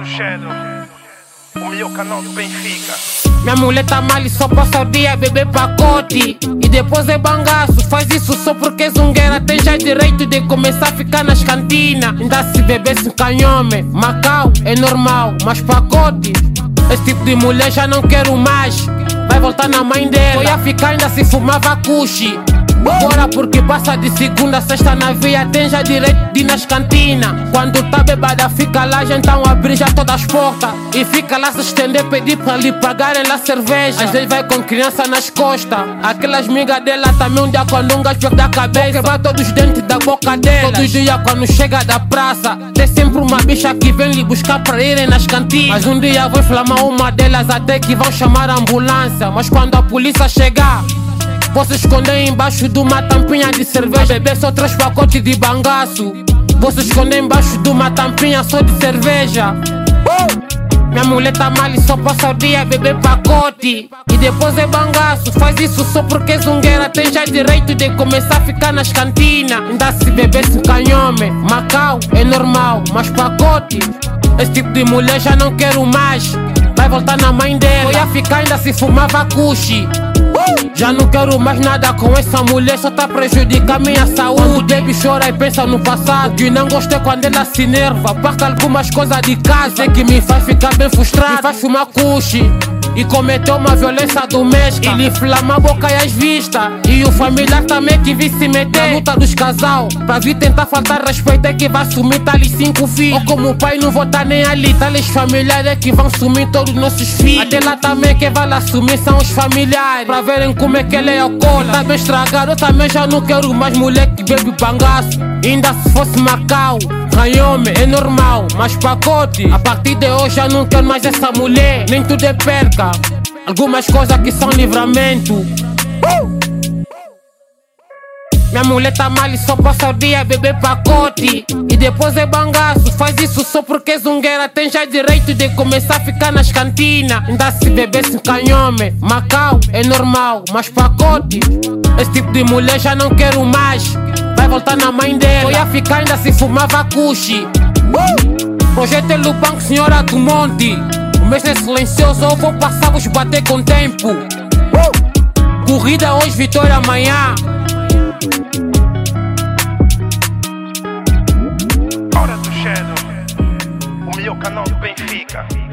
Shadow, o melhor canal do Benfica. Minha mulher tá mal e só passa o dia a beber pacote. E depois é bangaço, faz isso só porque é zungueira. Tem já direito de começar a ficar nas cantinas. Ainda se bebesse um canhome, Macau é normal, mas pacote, esse tipo de mulher já não quero mais. Vai voltar na mãe dela. Eu ia ficar ainda se fumava cuxi. Bora porque passa de segunda a sexta na via. Tem já direito de ir nas cantinas. Quando tá bebada fica lá, então abrir já todas as portas. E fica lá se estender, pedir pra lhe pagarem lá cerveja. Às vezes vai com criança nas costas. Aquelas migas dela também um dia quando um gajo pega da cabeça, quebrar todos os dentes da boca dela. Todo dia quando chega da praça, tem sempre uma bicha que vem lhe buscar pra irem nas cantinas. Mas um dia vou inflamar uma delas até que vão chamar a ambulância. Mas quando a polícia chegar, vou se esconder embaixo de uma tampinha de cerveja. Beber só 3 pacotes de bangaço. Vou se esconder embaixo de uma tampinha só de cerveja. Minha mulher tá mal e só passa o dia a beber pacote. E depois é bangaço, faz isso só porque é zungueira. Tem já direito de começar a ficar nas cantinas. Ainda se bebesse um canhome, Macau é normal, mas pacote, esse tipo de mulher já não quero mais. Vai voltar na mãe dela. Eu ia ficar ainda se fumava cuxi. Já não quero mais nada com essa mulher, só tá prejudicar minha saúde. Quando bebe chora e pensa no passado, que não gostei quando ela se enerva. Parca algumas coisas de casa, sei que me faz ficar bem frustrado. Me faz fumar cuxi e cometeu uma violência doméstica. Ele inflama a boca e as vistas. E o familiar também que vi se meter na luta dos casal. Pra vir tentar faltar respeito é que vai sumir tales 5 filhos. Ou como o pai não vou tá nem ali, tales familiares é que vão sumir todos os nossos filhos. Até lá também quem vai lá sumir são os familiares. Pra verem como é que ele é alcoólatra. Tá bem estragado, eu também já não quero mais mulher que bebe bangaço. Ainda se fosse Macau, canhome é normal, mas pacote, a partir de hoje eu não quero mais essa mulher. Nem tudo é perca, algumas coisas que são livramento. Minha mulher tá mal e só passa o dia a beber pacote. E depois é bangaço, faz isso só porque é zungueira. Tem já direito de começar a ficar nas cantinas. Ainda se bebesse um canhome, Macau é normal, mas pacote, esse tipo de mulher já não quero mais. Vai voltar na mãe dela. Eu ia ficar ainda se fumava cuxi. Projeto é Lubanco, senhora do monte. O mês é silencioso, eu vou passar, vos bater com tempo. Corrida hoje, vitória amanhã. Hora do Shadow, o melhor canal do Benfica.